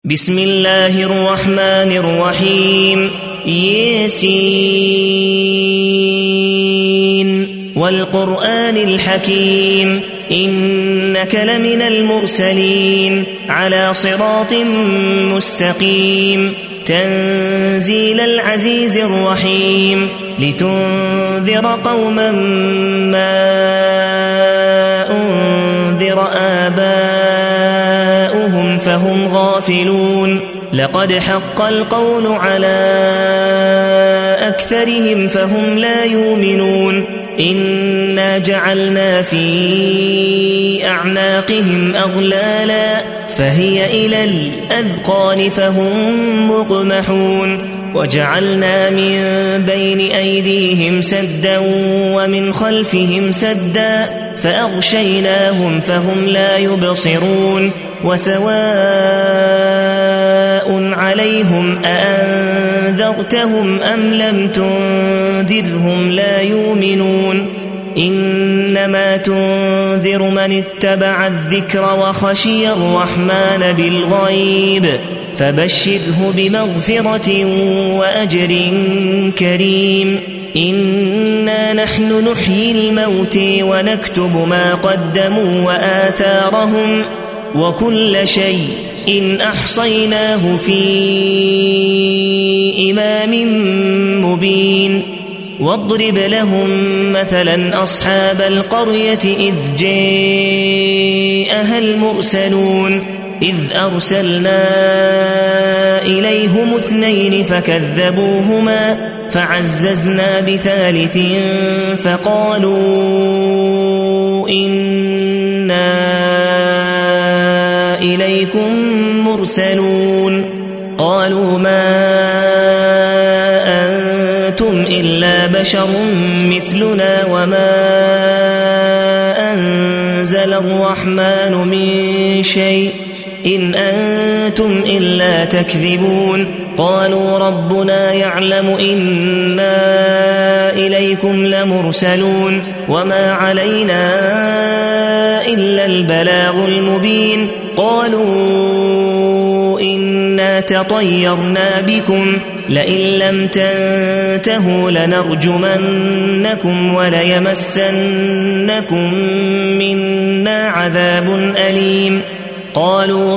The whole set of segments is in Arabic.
بسم الله الرحمن الرحيم ياسين والقرآن الحكيم إنك لمن المرسلين على صراط مستقيم تنزيل العزيز الرحيم لتنذر قوما ما أنذر آباؤهم فهم غافلون لقد حق القول على أكثرهم فهم لا يؤمنون إنا جعلنا في أعناقهم أغلالا فهي إلى الأذقان فهم مقمحون وجعلنا من بين أيديهم سدا ومن خلفهم سدا فأغشيناهم فهم لا يبصرون وسواء عليهم أأنذرتهم أم لم تنذرهم لا يؤمنون إنما تنذر من اتبع الذكر وخشي الرحمن بالغيب فبشره بمغفرة وأجر كريم إنا نحن نحيي الموت ونكتب ما قدموا وآثارهم وكل شيء أحصيناه في إمام مبين واضرب لهم مثلا أصحاب القرية إذ جاءها المرسلون إذ أرسلنا إليهم 2 فكذبوهما فعززنا بثالث فقالوا إنا إليكم مرسلون قالوا ما أنتم إلا بشر مثلنا وما أنزل الرحمن من شيء إن أنتم إلا تكذبون قالوا ربنا يعلم إنا إليكم لمرسلون وما علينا إلا البلاغ المبين قالوا إنا تطيرنا بكم لئن لم تنتهوا لنرجمنكم وليمسنكم منا عذاب أليم قالوا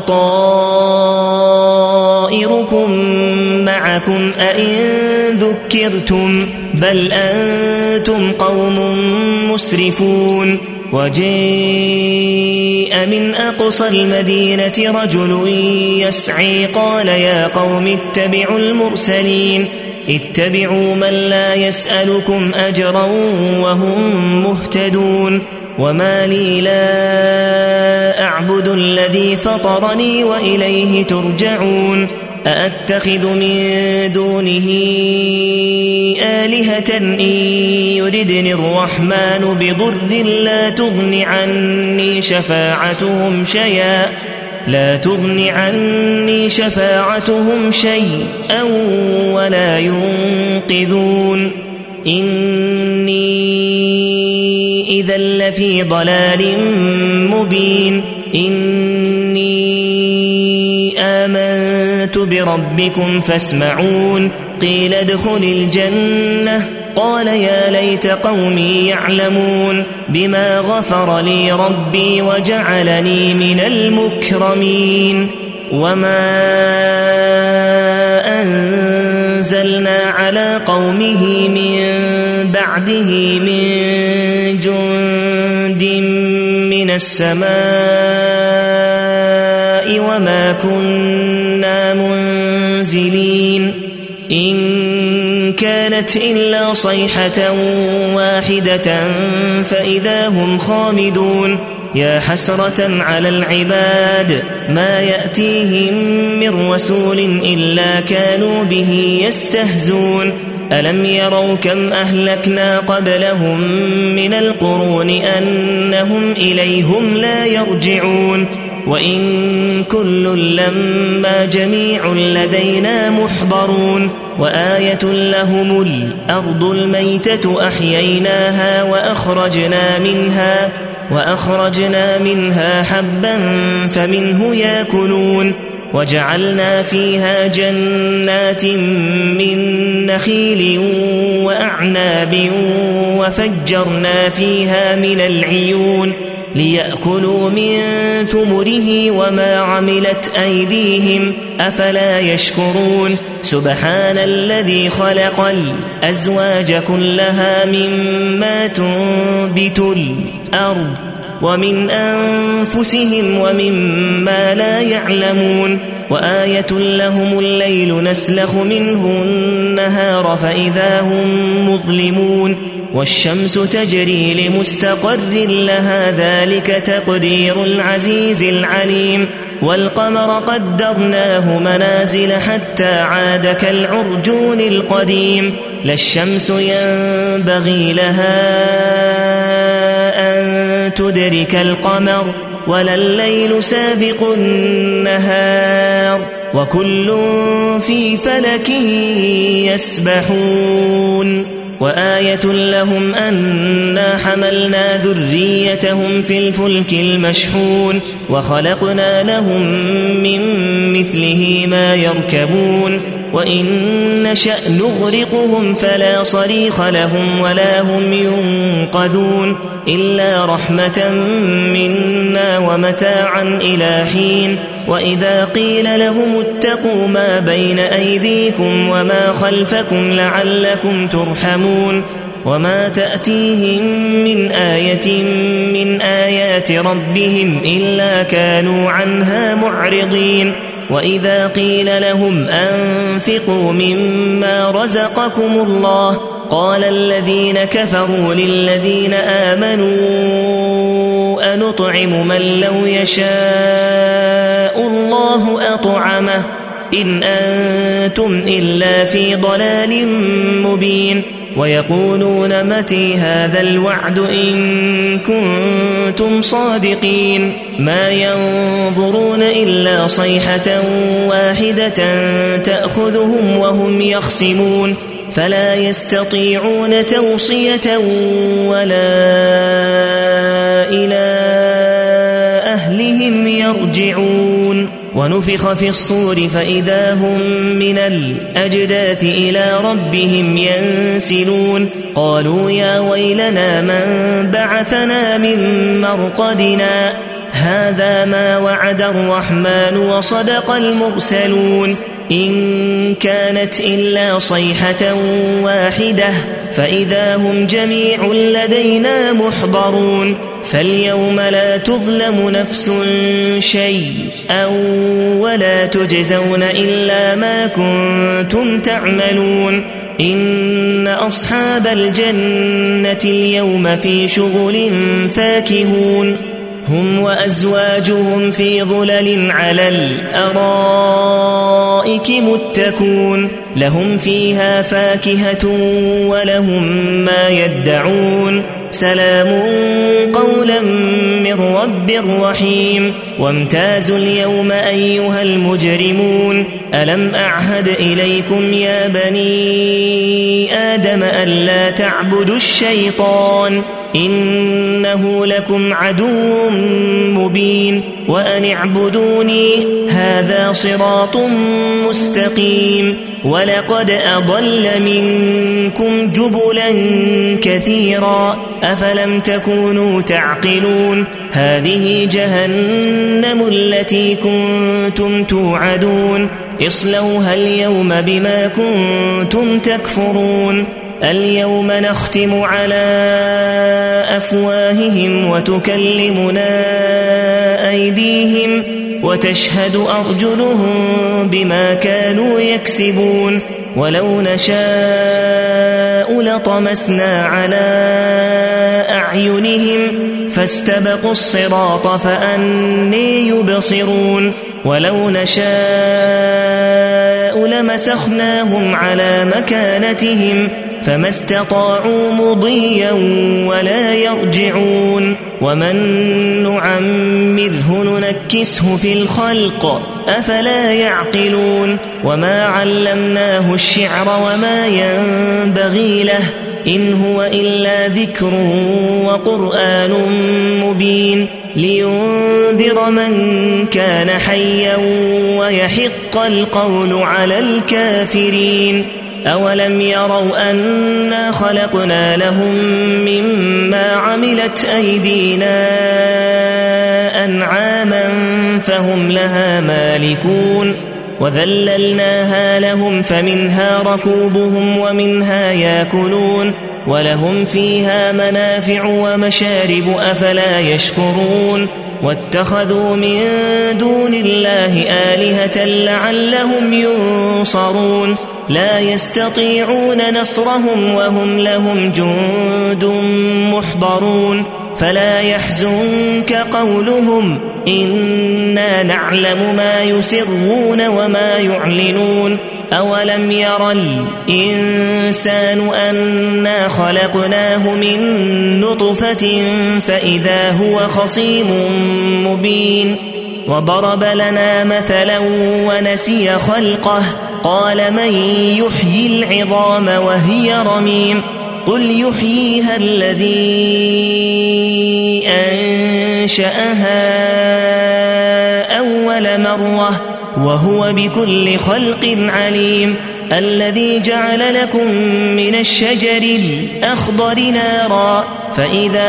طائركم معكم أئن ذكرتم بل أنتم قوم مسرفون وجاء من أقصى المدينة رجل يسعي قال يا قوم اتبعوا المرسلين اتبعوا من لا يسألكم أجرا وهم مهتدون وما لي لا أعبد الذي فطرني وإليه ترجعون أأتخذ من دونه آلهة إن يردني الرحمن بضر لا تغن عني شفاعتهم شيئا ولا ينقذون إني إذا لفي ضلال مبين إني آمنت بربكم فاسمعون قيل ادخل الجنة قال يا ليت قومي يعلمون بما غفر لي ربي وجعلني من المكرمين وما أنزلنا على قومه من بعده من جند من السماء وما كنا منزلين إن كانت إلا صيحة واحدة فإذا هم خامدون يا حسرة على العباد ما يأتيهم من رسول إلا كانوا به يستهزون ألم يروا كم أهلكنا قبلهم من القرون أنهم إليهم لا يرجعون وإن كل لما جميع لدينا محضرون وآية لهم الأرض الميتة أحييناها وأخرجنا منها حبا فمنه يأكلون وجعلنا فيها جنات من نخيل وأعناب وفجرنا فيها من العيون ليأكلوا من ثمره وما عملت أيديهم أفلا يشكرون سبحان الذي خلق الأزواج كلها مما تنبت الأرض ومن أنفسهم ومما لا يعلمون وآية لهم الليل نسلخ منه النهار فإذا هم مظلمون والشمس تجري لمستقر لها ذلك تقدير العزيز العليم والقمر قدرناه منازل حتى عاد كالعرجون القديم لا الشمس ينبغي لها أن تدرك القمر ولا الليل سابق النهار وكل في فلك يسبحون وآية لهم أنا حملنا ذريتهم في الفلك المشحون وخلقنا لهم من مثله ما يركبون وإن نشأ نغرقهم فلا صريخ لهم ولا هم ينقذون إلا رحمة منا ومتاعا إلى حين وإذا قيل لهم اتقوا ما بين أيديكم وما خلفكم لعلكم ترحمون وما تأتيهم من آية من آيات ربهم إلا كانوا عنها معرضين وإذا قيل لهم أنفقوا مما رزقكم الله قال الذين كفروا للذين آمنوا أنطعم من لو يشاء الله أطعمه إن أنتم إلا في ضلال مبين ويقولون متى هذا الوعد إن كنتم صادقين ما ينظرون إلا صيحة واحدة تأخذهم وهم يخصمون فلا يستطيعون توصية ولا إلى أهلهم يرجعون ونفخ في الصور فإذا هم من الأجداث إلى ربهم ينسلون قالوا يا ويلنا من بعثنا من مرقدنا هذا ما وعد الرحمن وصدق المرسلون إن كانت إلا صيحة واحدة فإذا هم جميع لدينا محضرون فاليوم لا تظلم نفس شيئا ولا تجزون إلا ما كنتم تعملون إن أصحاب الجنة اليوم في شغل فاكهون هم وأزواجهم في ظلل على الأرائك متكون لهم فيها فاكهة ولهم ما يدعون سلام قولا من رب رحيم وامتازوا اليوم أيها المجرمون ألم أعهد إليكم يا بني آدم ألا تعبدوا الشيطان إنه لكم عدو مبين وأن اعبدوني هذا صراط مستقيم ولقد أضل منكم جبلا كثيرا أفلم تكونوا تعقلون هذه جهنم التي كنتم توعدون اصلوها اليوم بما كنتم تكفرون اليوم نختم على أفواههم وتكلمنا أيديهم وتشهد أرجلهم بما كانوا يكسبون ولو نشاء لطمسنا على أعينهم فاستبقوا الصراط فأني يبصرون ولو نشاء لمسخناهم على مكانتهم فما استطاعوا مضيا ولا يرجعون ومن نعمره ننكسه في الخلق أفلا يعقلون وما علمناه الشعر وما ينبغي له إن هو إلا ذكر وقرآن مبين لينذر من كان حيا ويحق القول على الكافرين أولم يروا أنا خلقنا لهم مما عملت أيدينا أنعاما فهم لها مالكون وذللناها لهم فمنها ركوبهم ومنها ياكلون ولهم فيها منافع ومشارب أفلا يشكرون واتخذوا من دون الله آلهة لعلهم ينصرون لا يستطيعون نصرهم وهم لهم جند محضرون فلا يحزنك قولهم إنا نعلم ما يسرون وما يعلنون أولم ير الإنسان أنا خلقناه من نطفة فإذا هو خصيم مبين وضرب لنا مثلا ونسي خلقه قال من يحيي العظام وهي رميم قل يحييها الذي أنشأها أول مرة وهو بكل خلق عليم الذي جعل لكم من الشجر الأخضر نارا فإذا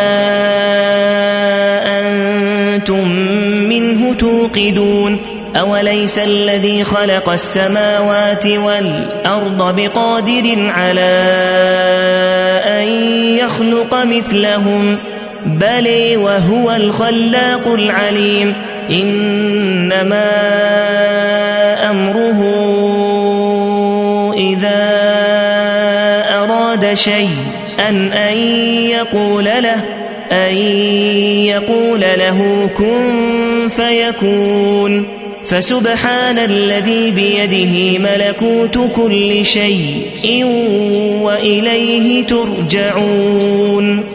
أنتم منه توقدون أوليس الذي خلق السماوات والأرض بقادر على أن يخلق مثلهم بل وهو الخلاق العليم إنما أمره إذا أراد شيئا أن يقول له كن فيكون فسبحان الذي بيده ملكوت كل شيء وإليه ترجعون